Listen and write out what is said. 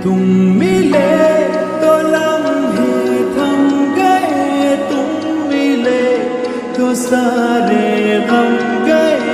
तुम मिले तो लम्हे थम गए, तुम मिले तो सारे गम गए।